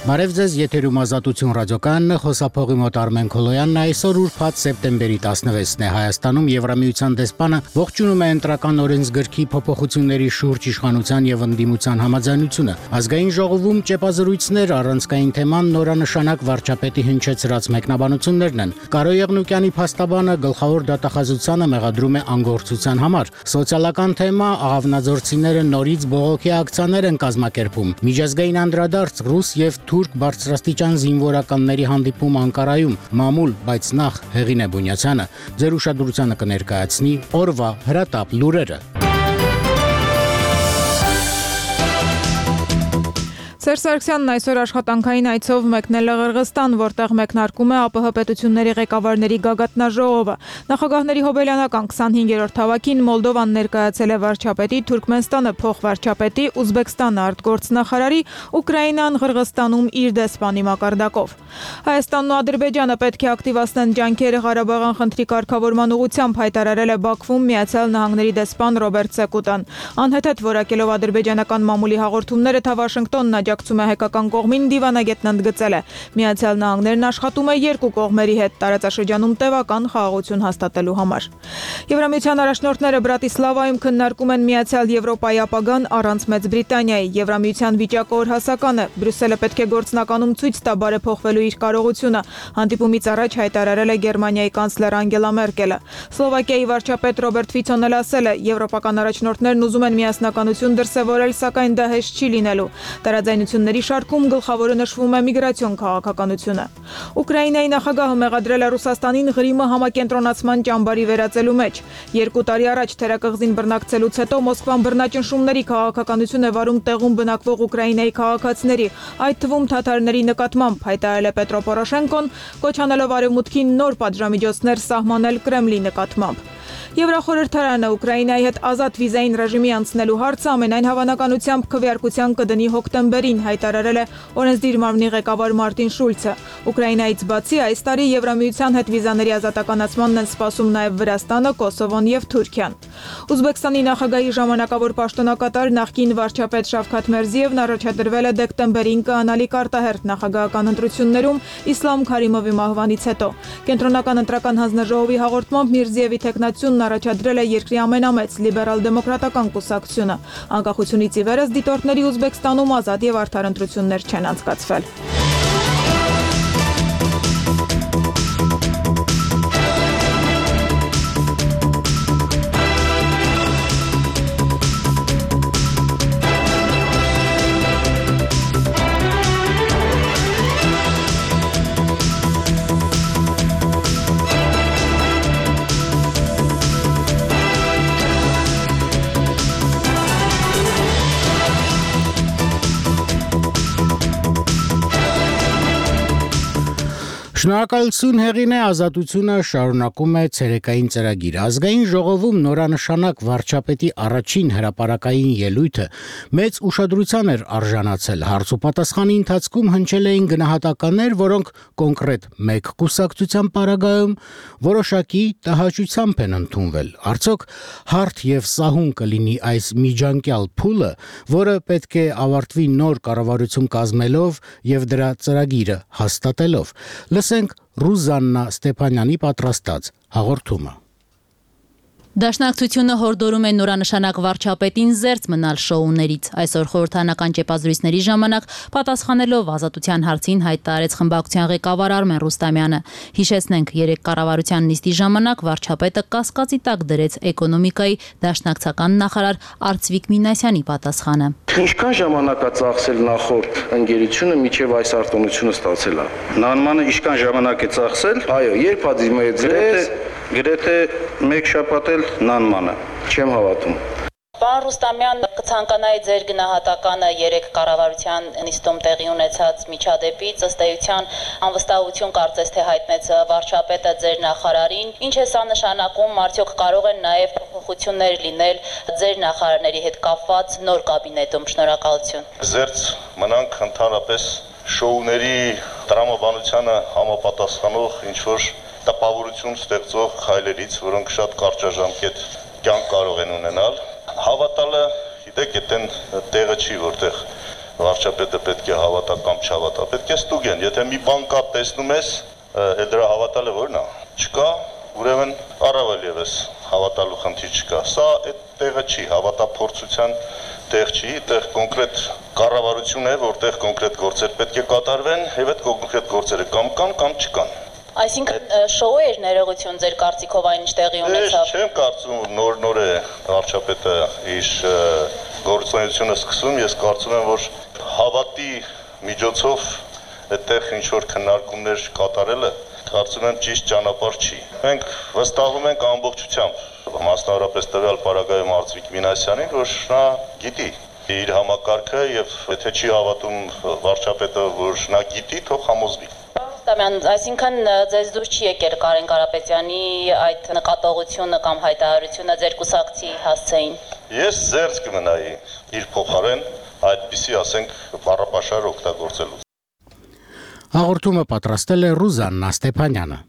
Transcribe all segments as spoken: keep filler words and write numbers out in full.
Բարև ձեզ, եթերում Ազատություն ռադիոկայանն է, խոսափողի մոտ Արմեն Քոլոյանն է, այսօր ուրբաթ սեպտեմբերի տասնվեցն է, Հայաստանում Եվրամիության դեսպանը ողջունում է ընտրական օրենսգրքի փոփոխությունների շուրջ իշխանության եւ ընդդիմության համաձայնությունը։ Ազգային ժողովում ճեպազրույցներ, առանցքային թեման նորանշանակ վարչապետի հնչեցրած մեկնաբանություններն են։ Կարո Եղնուկյանի փաստաբանը գլխավոր դատախազությանը մեղադրում է անգործության համար։ Սոցիալական թեմա, աղավնաձորցիները նորից բողոքի ակցիաներ են կազմակերպում։ Միջազգային անդրադարձ ռուս եւ թուրք բարձրաստիճան զինվորականների հանդիպում Անկարայում, մամուլ, բայց նախ Հեղինե Բունյացյանը ձեր ուշադրությանը կներկայացնի օրվա հրատապ լուրերը։ Սերժ Սարգսյանն այսօր աշխատանքային այցով մեկնել է Ղրղստան, որտեղ մեկնարկում է ԱՊՀ պետությունների ղեկավարների գագաթնաժողովը։ Նախագահների հոբելյանական քսանհինգերորդ հավաքին Մոլդովան ներկայացել է վարչապետի, Թուրքմենստանը փոխվարչապետի, Ուզբեկստանը արտգործնախարարի, Ուկրաինան Ղրղստանում իր դեսպանի մակարդակով։ Հայաստանն ու Ադրբեջանը պետք է ակտիվացնեն ջանքերը Ղարաբաղյան խնդրի կարգավորման ուղղությամբ, հայտարարել է Բաքվում Միացյալ Նահանգների դեսպան Ռոբերտ Սեկուտան։ Անհեթեթ որակելով ադրբեջանական մամուլի հաղորդումները, թա Վաշինգտոնն աջակցում է հայկական կողմին, դիվանագետն ընդգծել է. Միացյալ Նահանգներն աշխատում է երկու կողմերի հետ տարածաշրջանում տևական խաղաղություն հաստատելու համար։ Եվրամիության առաջնորդները Բրատիսլավայում քննարկում են Միացյալ Եվրոպայի ապագան առանց Մեծ Բրիտանիայի։ Եվրամիության վիճակը օրհասական է։ Բրյուսելը պետք է գործնականում ցույց տա բարեփոխվելու իր կարողությունը, հանդիպումից առաջ հայտարարել է Գերմանիայի կանցլեր Անգելա Մերկելը։ Սլովակիայի վարչապետ Ռոբերտ Ֆիցոն էլ ասել է. Եվրոպական առաջնորդներն ուզում են միասնականություն դրսևորել, սակայն դա հեշտ չի լինելու։ Տարաձայնությունների շարքում գլխավորը նշվում է միգրացիոն քաղաքականությունը։ Ուկրաինայի նախագահը մեղադրել է Ռուսաստանին Ղրիմը համակենտրոնացման ճամբարի վերածելու մեջ։ Երկու տարի առաջ թերակղզին բռնակցելուց հետո Մոսկվան բռնաճնշումների քաղաքականություն է վարում տեղում բնակվող Ուկրաինայի քաղաքացիների, այդ թվում թաթարների նկատմամբ, հայտարարել է Պետրո Պորոշենկոն, կոչ անելով արևմուտքին նոր պատժամիջոցներ սահմանել Կրեմլի նկատմամբ։ Եվրախորհրդարանը Ուկրաինայի հետ ազատ վիզային ռեժիմի անցնելու հարցը ամենայն հավանականությամբ քվեարկության կդնի հոկտեմբերին, հայտարարել է օրենսդիր մարմնի ղեկավար Մարտին Շուլցը։ Ուկրաինայից բացի այս տարի Եվրամիության հետ վիզաների ազատականացմանն են սպասում նաև Վրաստանը, Կոսովոն եւ Թուրքիան։ Ուզբեկստանի նախագահի ժամանակավոր պաշտոնակատար նախկին վարչապետ Շավքաթ Մերզիևն առաջադրվել է դեկտեմբերին կանալիք արտահերթ նախագահական ընտրություններում Իսլամ Քարիմովի մահվանից հետո։ Կենտրոնական ընտրական հանձնաժողովի հաղորդմամբ Միրզիևի թեկնածությունն առաջադրել է երկրի ամենամեծ լիբերալ-դեմոկրատական կուսակցությունը։ Անկախությունից ի վեր դիտորդների Ուզբեկստանում ազատ եւ արդար ընտրություններ չեն անցկացվել։ Շնորհակալություն Հեղինե, Ազատությունը շարունակում է ցերեկային ծրագիր։ Ազգային ժողովում նորանշանակ վարչապետի առաջին հրապարակային ելույթը մեծ ուշադրության էր արժանացել։ Հարց ու պատասխանի ընթացքում հնչել էին գնահատականներ, որոնք կոնկրետ մեկ կուսակցության պարագայում որոշակի տհաճությամբ են ընդունվել։ Արդյոք հարթ եւ սահուն կլինի այս միջանկյալ փուլը, որը պետք է ավարտվի նոր կառավարություն կազմելով եւ դրա ծրագիրը հաստատելով։ Լսենք Ռուզաննա Ստեփանյանի պատրաստած հաղորդումը։ Դաշնակցությունը հորդորում է նորանշանակ վարչապետին զերծ մնալ շոուներից։ Այսօր խորհրդարանական ճեպազրույցների ժամանակ պատասխանելով Ազատության հարցին հայտարարեց խմբակցության ղեկավար Արմեն Ռուստամյանը։ Հիշեցնենք, երեք կառավարության նիստի ժամանակ վարչապետը կասկածի տակ դրեց էկոնոմիկայի դաշնակցական նախարար Արծվիկ Մինասյանի պատասխանը։ Ինչքան ժամանակ է ծախսել նախորդ ընկերությունը միջև այս արտոնությունը ստացել է։ Նանմանը ինչքան ժամանակ է ծախսել, այո, երբ է դիմեցել, գրեթե մեկ շաբաթ էլ նանմանը, չեմ հավատում։ Պարոն Ռուստամյան, կցանկանայի ձեր գնահատականը երեք կառավարության նիստում տեղի ունեցած միջադեպից, ըստ էության անվստահություն կարծես թե հայտնեց վարչապետը ձեր նախարարին։ Ինչ է սա նշանակում, արդյոք կարող են նաև փոփոխություններ լինել ձեր նախարարների հետ կապված նոր կաբինետում։ Շնորհակալություն։ Զերծ մնանք ընդհանրապես շոուների տրամաբանությանը համապատասխանող ինչ-որ տպավորություն ստեղծող քայլերից, որոնք շատ կարճաժամկետ կյանք կարող են ունենալ։ Հավատալը, գիտեք, այդտեն տեղը չի, որտեղ վարչապետը պետք է հավատա կամ չհավատա, պետք է ստուգեն, եթե մի բան կա տեսնում ես, էլ դրա հավատալը որն է, չկա, ուրեմն առավել եւս հավատալու խնդիր չկա, սա այդ տեղը չի, հավատափորձության տեղ չի, տեղ կոնկրետ կառավարություն է, որտեղ կոնկրետ գործեր պետք է կատարվեն, եւ այդ կոնկրետ գործերը կամ կան, կամ չկան։ Այսինքն շոու էր ներողություն ձեր կարծիքով այն ինչ տեղի ունեցավ։ Չեմ կարծում նոր-նոր է վարչապետը իր գործունեությունը սկսում, ես կարծում եմ, որ հավատի միջոցով այդտեղ ինչ որ քննարկումներ կատարելը կարծում եմ ճիշտ ճանապարհ չի։ Մենք վստահում ենք ամբողջությամբ, մասնավորապես տվյալ պարագայում Արծվիկ Մինասյանին, որ նա գիտի իր համակարգը եւ եթե չի հավատում վարչապետը, որ նա գիտի, թող համոզվի։ Այսինքն ձեզ դուր չի եկել Կարեն Կարապետյանի այդ նկատողությունը կամ հայտարարությունը ձեր կուսակցի հասցեին։ Ես զերծ կմնայի իր փոխարեն այդպիսի, ասենք, բառապաշար օգտագործելու։ Հաղորդումը պատրաստել է Ռուզաննա Ստեփանյանը։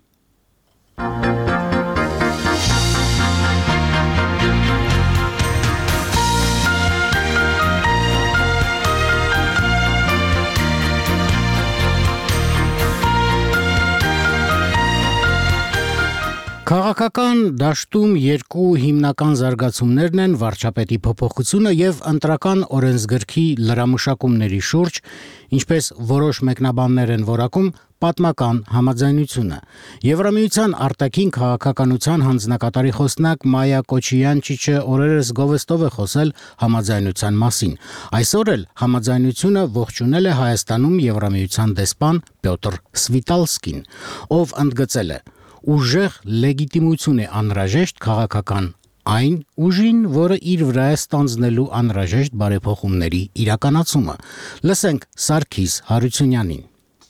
Քաղաքական դաշտում երկու հիմնական զարգացումներն են վարչապետի փոփոխությունը եւ ընտրական օրենսգրքի լրամշակումների շուրջ, ինչպես որոշ մեկնաբաններ են որակում, պատմական համաձայնությունը։ Եվրամիության արտաքին քաղաքականության հանձնակատարի խոսնակ Մայա Կոչիանչիչը օրերս գովեստով է խոսել համաձայնության մասին։ Այսօր էլ համաձայնությունը ողջունել է Հայաստանում Եվրամիության դեսպան Պյոտր Սվիտալսկին, ով ընդգծել է. Ուժեղ լեգիտիմություն է անհրաժեշտ քաղաքական այն ուժին, որը իր վրա է ստանձնելու անհրաժեշտ բարեփոխումների իրականացումը։ Լսենք Սարգիս Հարությունյանին։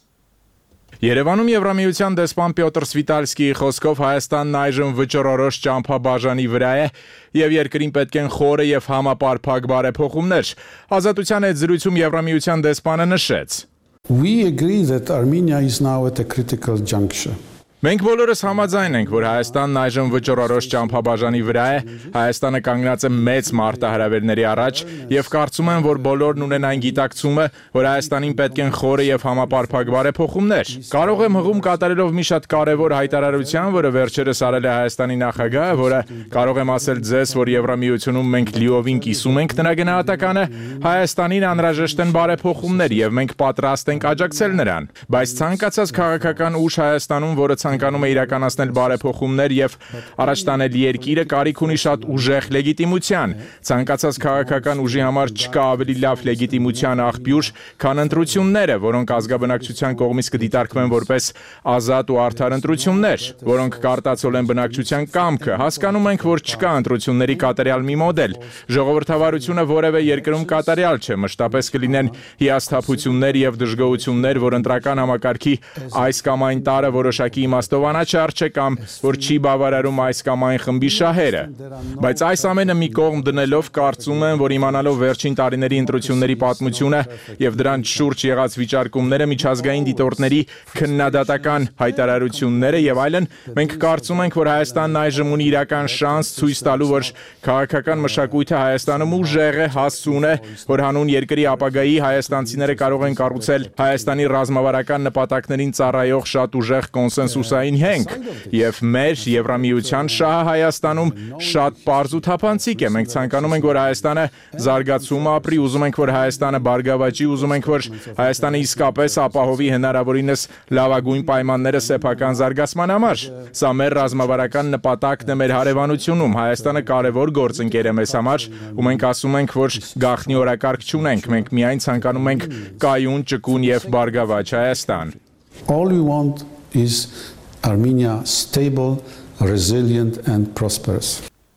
Երևանում Եվրամիության դեսպան Պյոտր Սվիտալսկիի խոսքով Հայաստանն այժմ վճռորոշ ճամփաբաժանի վրա է եւ երկրին պետք են խորը եւ համապարփակ բարեփոխումներ։ Ազատության հետ զրույցում Եվրամիության դեսպանը նշեց. We agree that Armenia is now at a critical juncture. Մենք բոլորս համաձայն ենք, որ Հայաստանն այժմ վճռորոշ ճամփաբաժանի վրա է, Հայաստանը կանգնած է մեծ մարտահրավերների առաջ եւ կարծում եմ, որ բոլորն ունեն այն գիտակցումը, որ Հայաստանին պետք են խորը եւ համապարփակ բարեփոխումներ։ Կարող եմ հղում կատարելով մի շատ կարեւոր հայտարարության, որը վերջերս արել է Հայաստանի նախագահը, որը կարող եմ ասել ձեզ, որ Եվրամիությունում մենք լիովին կիսում ենք նրա գնահատականը, Հայաստանին անհրաժեշտ են բարեփոխումներ եւ մենք պատրաստ ենք աջակցել նրան։ Բայց ցանկացած քաղաքական ուժ Հայաստանում, որը ցանկանում է իրականացնել բարեփոխումներ եւ առաջ տանել երկիրը, կարիք ունի շատ ուժեղ լեգիտիմության։ Ցանկացած քաղաքական ուժի համար չկա ավելի լավ լեգիտիմության աղբյուր, քան ընտրությունները, որոնք ազգաբնակչության կողմից կդիտարկվեն որպես ազատ ու արդար ընտրություններ, որոնք կարտացոլեն բնակչության կամքը։ Հասկանում ենք, որ չկա ընտրությունների կատարյալ մի մոդել։ Ժողովրդավարությունը որևէ երկրում կատարյալ չէ, մշտապես կլինեն հիասթափություններ եւ դժգոհություններ, որ ընտրական համակարգի այս կամ այն տարը որոշակի իմաստով անաչառ չէ կամ որ չի բավարարում այս կամ այն խմբի շահերը։ Բայց այս ամենը մի կողմ դնելով կարծում եմ, որ իմանալով վերջին տարիների ընտրությունների պատմությունը եւ դրանց շուրջ եղած վիճարկումները, միջազգային դիտորդների քննադատական հայտարարությունները եւ այլն, մենք կարծում ենք, որ Հայաստանն այժմ ունի իրական շանս ցույց տալու, որ քաղաքական մշակույթը Հայաստանում ուժեղ է, հասուն է, որ հանուն երկրի ապագայի հայաստանցիները կարող են կառուցել Հայաստանի ռազմավարական նպատակներին ծառայող շատ ուժեղ կոնսենսուսային հենք եւ մեր Եվրամիության շահը Հայաստանում շատ պարզ ու թափանցիկ է։ Մենք ցանկանում ենք, որ Հայաստանը զարգացում ապրի, ուզում ենք, որ Հայաստանը բարգավաճի, ուզում ենք, որ Հայաստանը իսկապես ապահովի հնարավորինս լավագույն պայմանները սեփական զարգացման համար։ Սա մեր ռազմավարական նպատակն է մեր հարևանությունում։ Հայաստանը կարևոր գործընկեր է մեզ համար, ու մենք ասում ենք, որ գաղտնի օրակարգ չունենք, մենք միայն ցանկանում ենք կայուն, ճկուն եւ բարգավաճ Հայաստան։ All we want is Armenia stable, resilient and prosperous.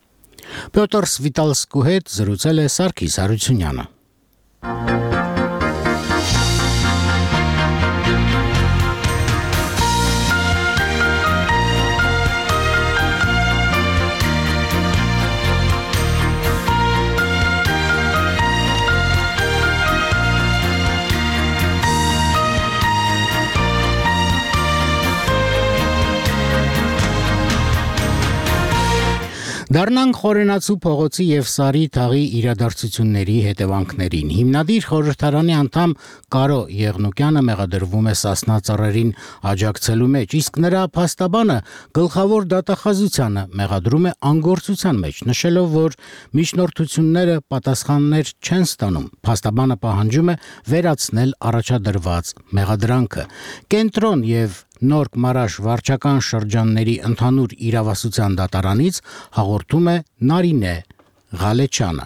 Պյոտր Սվիտալսկու հետ զրուցել է Սարգիս Հարությունյանը։ Դառնանք խորենացու փողոցի եւ Սարի թաղի իրադարձությունների հետևանքներին։ Հիմնադիր խորհրդարանի անդամ Կարո Եղնուկյանը մեղադրվում է Սասնա ծառերին աջակցելու մեջ, իսկ նրա փաստաբանը գլխավոր դատախազությանը մեղադրում է անգործության մեջ, նշելով, որ միջնորդությունները պատասխաններ չեն ստանում։ Փաստաբանը պահանջում է վերացնել առաջադրված մեղադրանքը։ Կենտրոն եւ Նորք Մարաշ վարչական շրջանների ընդհանուր իրավասության դատարանից հաղորդում է Նարինե Ղալեչյանը։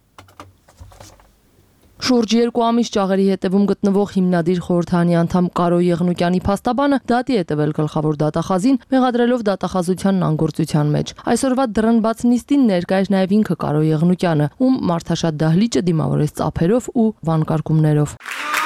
Շուրջ երկու ամիս ճաղերի հետևում գտնվող հիմնադիր խորհրդարանի անդամ Կարո Եղնուկյանի փաստաբանը դատի է տվել գլխավոր դատախազին, մեղադրելով դատախազությանն անգործության մեջ։ Այսօրվա դռնբաց նիստին ներկա էր նաև ինքը Կարո Եղնուկյանը, ում մարդաշատ դահլիճը դիմավորեց ծափերով ու վանկարկումներով։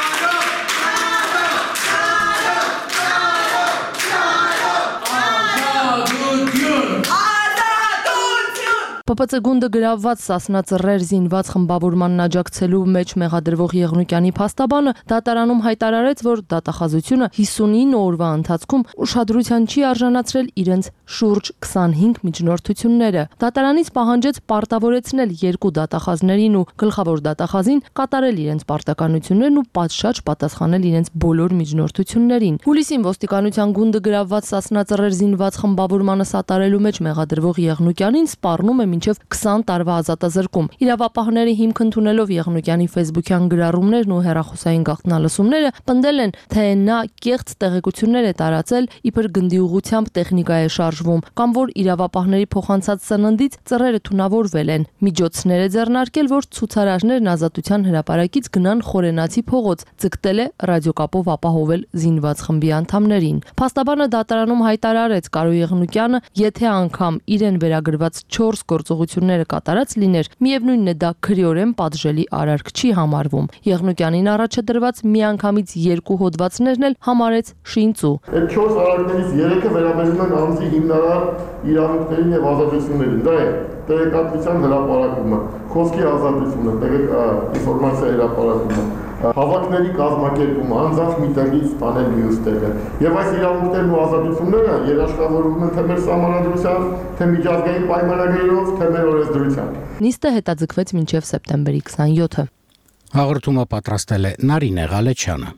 Պ Պ Ց գունդը գրավված Սասնա ծռեր զինված խմբավորմանն աջակցելու մեջ մեղադրվող Եղնուկյանի փաստաբանը դատարանում հայտարարեց, որ դատախազությունը հիսունինը օրվա ընթացքում ուշադրության չի արժանացրել իրենց շուրջ քսանհինգ միջնորդությունները։ Դատարանից պահանջեց պարտավորեցնել երկու դատախազներին ու գլխավոր դատախազին կատարել իրենց պարտականություններն ու պատշաճ պատասխանել իրենց բոլոր միջնորդություններին։ Հուլիսին ոստիկանության գունդը գրավված Սասնա ծռեր զինված խմբավորմանը սատարելու մեջ մեղադրվող Եղնուկյանին սպառնում է մինչև քսան տարվա ազատազրկում։ Իրավապահները հիմք ընդունելով Եղնուկյանի ֆեյսբուքյան գրառումներն ու հեռախոսային գաղտնալսումները պնդել են, թե նա կեղծ տեղեկություններ է տարածել, իբր գնդի ուղղությամբ տեխնիկա է շարժվում, կամ որ իրավապահների փոխանցած սննդից ծռերը թունավորվել են։ Միջոցներ է ձեռնարկել, որ ցուցարարներն Ազատության հրապարակից գնան Խորենացի փողոց, ձգտել է ռադիոկապով ապահովել զինված խմբի անդամներին։ Փաստաբանը դատարանում հայտարարեց Կարո Եղնուկյանը, եթե անգամ իրեն վերագրված չորս գործողությունները կատարած լիներ, միևնույնն է դա քրեորեն պատժելի արարք չի համարվում։ Եղնուկյանին առաջ դրված միանգամից երկու հոդվածներն էլ համարեց շինծու։ Այդ չորս արարքներից երեքը վերաբերում են անձի հիմնարար իրավունքներին եւ ազատություններին։ Դա է տեղեկատվության հրապարակումը, խոսքի ազատությունը, ինֆորմացիա հրապարակումը, հավաքների կազմակերպումը, անձանց մի տեղից տանել մյուս տեղը։ Եվ այս իրավունքներն ու ազատությունները երաշխավորվում են թե մեր սահմանադրությամբ, թե միջազգային պայմանագրերով, թե մեր օրենսդրությամբ։ Նիստը հետաձգվեց մինչև սեպտեմբերի քսանյոթը։ Հաղորդումը պատրաստել է Նարինե Ղալեչյանը։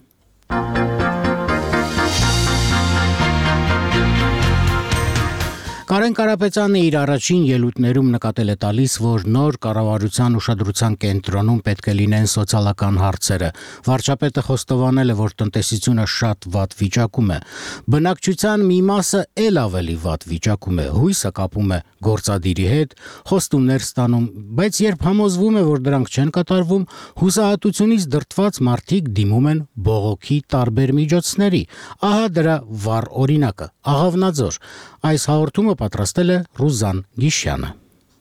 Կարեն Կարապետյանը իր առաջին ելույթներում նկատել է տալիս, որ նոր կառավարության ուշադրության կենտրոնում պետք է լինեն սոցիալական հարցերը։ Վարչապետը խոստովանել է, որ տնտեսությունը շատ վատ վիճակում է։ Բնակչության մի մասը ել ավելի վատ վիճակում է, հույսը կապում է գործադիրի հետ, խոստումներ ստանում, բայց երբ համոզվում է, որ դրանք չեն կատարվում, հուսահատությունից դրդված մարդիկ դիմում են բողոքի տարբեր միջոցների։ Ահա դրա վառ օրինակը՝ Աղավնաձոր։ Այս հաղորդումը պատրաստել է Ռուզան Գիշյանը։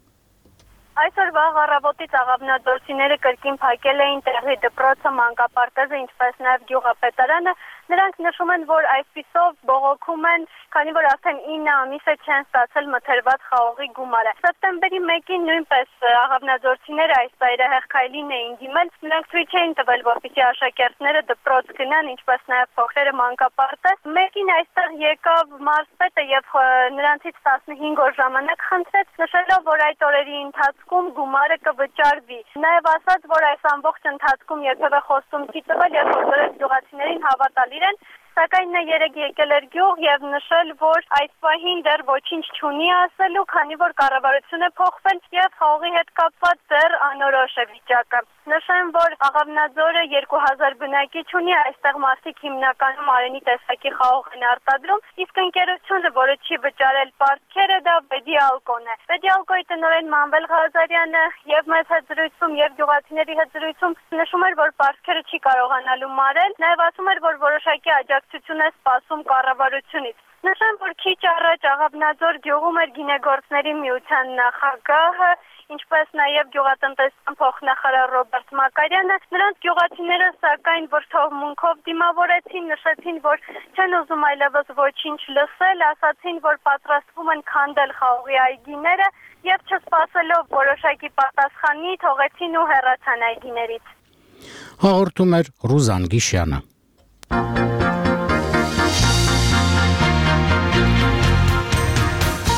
Այսօր վաղ առավոտից աղավնաձորցիները կրկին փակել էին տեղի դպրոցը, մանկապարտեզը, ինչպես նաև գյուղապետարանը։ Նրանք նշում են, որ այսպիսով բողոքում են, քանի որ արդեն ինը ամիս է չեն ստացել մթերված խաղողի գումարը։ Սեպտեմբերի մեկին նույնպես աղավնաձորցիները այս ծայրահեղ քայլին էին դիմել, նրանք ցույց էին տվել, որպեսզի աշակերտները դպրոց գնան, ինչպես նաև փոքրերը մանկապարտեզ։ Մեկին այստեղ եկավ մարզպետը եւ նրանցից տասնհինգ օր ժամանակ խնդրեց, նշելով, որ այդ օրերի ընթացքում գումարը կվճարվի։ Նաև ասաց, որ այս ամբողջ ընթացքում երբևէ խոստում չի տվել եւ բոլորը գյուղացիներին հավատալ իրեն, սակայն նա երեկ եկել էր գյուղ եւ նշել, որ այս պահին դեռ ոչինչ չունի ասելու, քանի որ կառավարությունը փոխվել եւ խաղողի հետ կապված դեռ անորոշ է վիճակը։ Նշեմ, որ Աղավնաձորը երկու հազար բնակիչ ունի, այստեղ մարդիկ հիմնականում արենի տեսակի խաղող են արտադրում, իսկ ընկերությունը, որը չի վճարել պարտքերը, դա Բեդիալկոն է։ Բեդիալկոյի տնօրեն Մանվել Ղազարյանը եւ մեծ հետ զրույցում եւ գյուղացիների հետ զրույցում նշում էր, որ պարտքերը չի կարողանալու մարել, նաեւ ասում էր, որ որոշակի աջակցություն է սպասում կառավարությունից։ Նշեմ, որ քիչ առաջ Աղավնաձոր գյուղում էր գինեգործների միության նախագահը, ինչպես նաև գյուղատնտեսության փոխնախարար Ռոբերտ Մակարյանը, նրանց գյուղացիները սակայն վրթովմունքով դիմավորեցին, նշեցին, որ չեն ուզում այլևս ոչինչ լսել, ասացին, որ պատրաստվում են քանդել խաղողի այգիները եւ չսպասելով որոշակի պատասխանի թողեցին ու հեռացան այգիներից։ Հաղորդում էր Ռուզան Գիշյանը։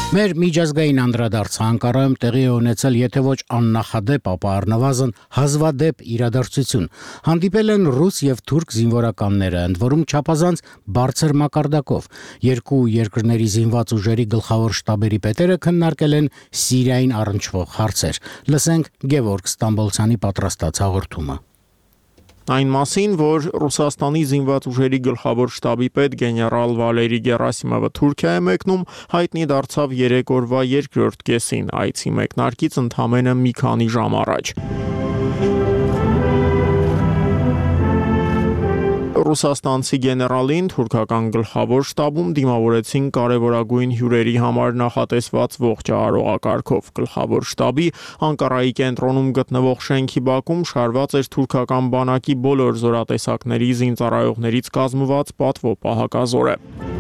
Մեր միջազգային անդրադարձը Անկարայում տեղի է ունեցել, եթե ոչ աննախադեպ, ապա առնվազն հազվադեպ իրադարձություն։ Հանդիպել են ռուս եւ թուրք զինվորականները, ընդ որում չափազանց բարձր մակարդակով։ Երկու երկրների զինված ուժերի գլխավոր շտաբերի պետերը քննարկել են Սիրիային առնչվող հարցեր։ Լսենք Գևորգ Ստամբոլցյանի պատրաստած հաղորդումը։ Այն մասին, որ Ռուսաստանի զինված ուժերի գլխավոր շտաբի պետ գեներալ Վալերի Գերասիմովը Թուրքիա է մեկնում, հայտնի դարձավ երեք օրվա երկրորդ կեսին, այցի մեկնարկից ընդամենը մի քանի ժամ առաջ։ Ռուսաստանցի գեներալին թուրքական գլխավոր շտաբում դիմավորեցին կարևորագույն հյուրերի համար նախատեսված ողջարողակարգով։ Գլխավոր շտաբի Անկարայի կենտրոնում գտնվող շենքի բակում շարված էր թուրքական բանակի բոլոր զորատեսակների զինծառայողներից կազմված պատվո պահակազորը։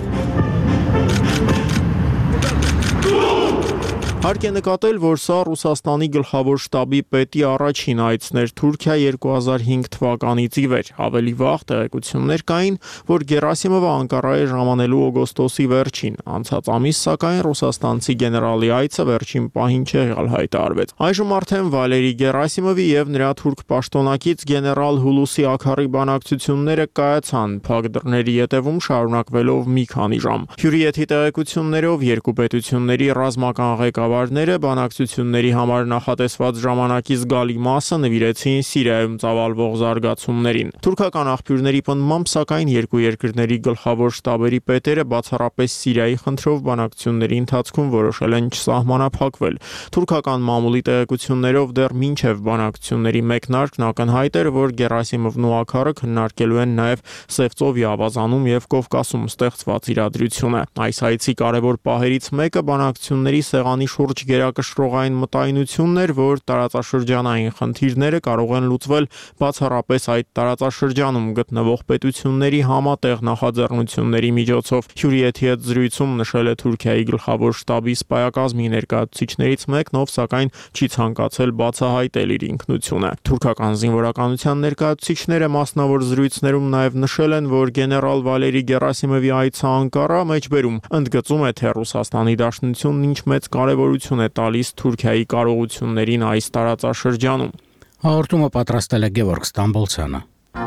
Հարկ է նկատել, որ սա Ռուսաստանի գլխավոր շտաբի պետի առաջին այցն էր Թուրքիա երկու հազար հինգ թվականից ի վեր։ Ավելի վաղ տեղեկություններ կային, որ Գերասիմովը Անկարա է ժամանելու օգոստոսի վերջին։ Անցած ամիս, սակայն, ռուսաստանցի գեներալի այցը վերջին պահին չեղյալ հայտարարվեց։ Այժմ արդեն Վալերի Գերասիմովի եւ նրա թուրք պաշտոնակից գեներալ Հուլուսի Աքարի բանակցությունները կայացան փակ դռների ետևում շարունակվելով մի քանի ժամ։ Հյուրիեթի տեղեկություններով երկու պետությունների ռազմական ղեկավարները բանակցությունների համար նախատեսված ժամանակի զգալի մասը նվիրեցին Սիրիայում ծավալվող զարգացումներին։ Թուրքական աղբյուրների պնդմամբ, սակայն, երկու երկրների գլխավոր շտաբերի պետերը բացառապես Սիրիայի խնդրով բանակցությունների ընթացքում որոշել են չսահմանափակվել։ Թուրքական մամուլի տեղեկություններով դեռ մինչև բանակցությունների մեկնարկն ակնհայտ էր, որ Գերասիմովն ու Աքարը քննարկելու են նաև Սևծովի ավազանում եւ Կովկասում ստեղծված իրադրությունը։ Այս այցի կարևոր պահերից մեկը բանակցությունների սեղանի շուրջ գերակշռողային մտայնությունն էր, որ տարածաշրջանային խնդիրները կարող են լուծվել բացառապես այդ տարածաշրջանում գտնվող պետությունների համատեղ նախաձեռնությունների միջոցով։ Հյուրիեթի հետ զրույցում նշել է Թուրքիայի գլխավոր շտաբի սպայակազմի ներկայացուցիչներից մեկն, ով սակայն չի ցանկացել բացահայտել իր ինքնությունը։ Թուրքական զինվորականության ներկայացուցիչները մասնավոր զրույցներում նաև նշել են, որ գեներալ Վալերի Գերասիմովի այցը Անկարա մեջբերում ընդգծում է, թե Ռուսաստանի Դաշնությունն ինչ մեծ կարևորություն է տալիս Թուրքիայի կարողություններին այս տարածաշրջանում։ Հաղորդումը պատրաստել է Գևորգ Ստամբոլցյանը։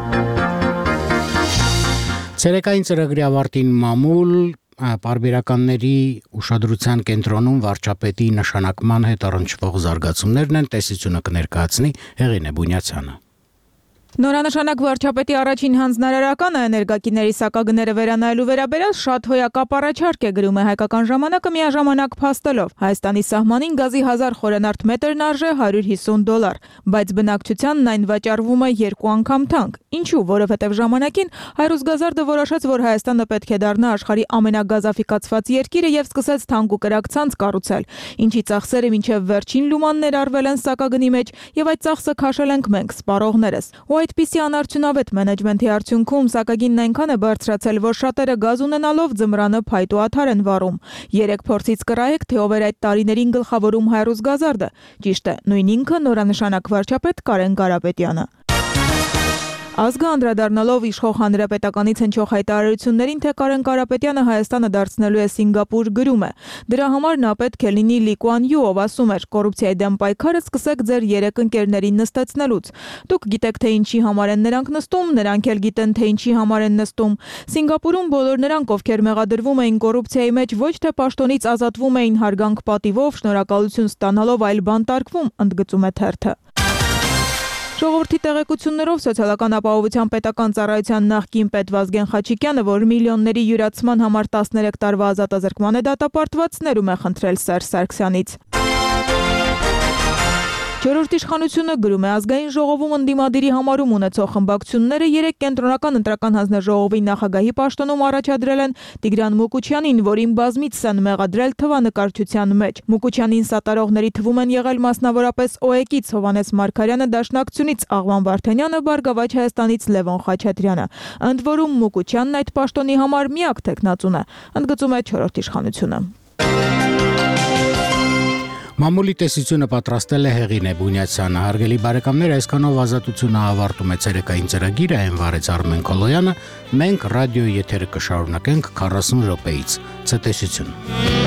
Ցերեկային ծրագրի ավարտին մամուլ պարբերականների ուշադրության կենտրոնում վարչապետի նշանակման հետ առնչվող զարգացումներն են, տեսությունը կներկայացնի Հեղինե Բունյացյանը։ Նորանշանակ վարչապետի առաջին հանձնարարականը էներգակիրների սակագները վերանայելու վերաբերյալ շատ հոյակապ առաջարկ է, գրում է Հայկական ժամանակը միաժամանակ փաստելով։ Հայաստանի սահմանին գազի հազար խորանարդ մետրն արժե հարյուր հիսուն դոլար, բայց բնակչությանն այն վաճառվում է երկու անգամ թանկ։ Ինչու՞, որովհետև ժամանակին Հայրուս Գազարդը որոշեց, որ Հայաստանը պետք է դառնա աշխարհի ամենագազաֆիկացված երկիրը եւ սկսեց թանկ ու կրակ ցանց կառուցել, ինչի ծախսերը մինչև վերջին լուման ներառվել են սակագնի մեջ եւ այդ ծախսը քաշել ենք մենք, սպառողներս։ Այդպիսի անարդյունավետ մենեջմենթի արդյունքում սակագինն այնքան է բարձրացել, որ շատերը գազ ունենալով ձմռանը փայտ ու աթար են վառում։ Երեք փորձից կռահեք, թե ով էր այդ տարիներին գլխավորում Հայրուս Գազարդը։ Ճիշտ է, նույն ինքը նորանշանակ վարչապետ Կարեն Կարապետյանը։ Ազգը անդրադառնալով իշխող հանրապետականից հնչող հայտարարություններին, թե Կարեն Կարապետյանը Հայաստանը դարձնելու է Սինգապուր, գրում է. Դրա համար նա պետք է լինի Լի Կուան Յու, ով ասում էր. կոռուպցիայի դեմ պայքարը սկսեք ձեր երեք ընկերներին նստեցնելուց։ Դուք գիտեք, թե ինչի համար են նրանք նստում, նրանք էլ գիտեն, թե ինչի համար են նստում։ Սինգապուրում բոլոր նրանք, ովքեր մեղադրվում էին կոռուպցիայի մեջ, ոչ թե պաշտոնից ազատվում էին հարգանք պատիվով, շնորհակալություն ստանալով, այլ բանտարկվում, ընդգծում է թերթը։ Ժողովրդի տեղեկություններով Սոցիալական ապահովության պետական ծառայության նախկին պետ Վազգեն Խաչիկյանը, որ միլիոնների յուրացման համար տասներեք տարվա ազատազրկման է դատապարտված, ներում է խնդրել Սերժ Սարգսյանից։ Չորրորդ իշխանությունը գրում է ազգային ժողովում ընդդիմադիրի համարում ունեցող խմբակցությունները երեք կենտրոնական ընտրական հանձնաժողովի նախագահի պաշտոնում առաջադրել են Տիգրան Մուկուչյանին, որին բազմիցս են մեղադրել թվանկարչության մեջ։ Մուկուչյանին սատարողների թվում են եղել մասնավորապես ՕԵԿ-ից Հովհաննես Մարգարյանը, Դաշնակցությունից Աղվան Վարդանյանը, Բարգավաճ Հայաստանից Լևոն Խաչատրյանը։ Ընդ որում Մուկուչյանն այդ պաշտոնի համար միակ թեկնածուն է, ընդգծում է չորրորդ իշխանությունը։ Մամուլի տեսությունը պատրաստել է Հեղինե Բունյացյանը։ Հարգելի բարեկամներ, այսքանով ազատությունը ավարտում է ցերեկային ծրագիրը, այն վարեց Արմեն Քոլոյանը։ Մենք ռադիոյի եթերը կշարունակենք քառասուն րոպեից։ Ցտեսություն։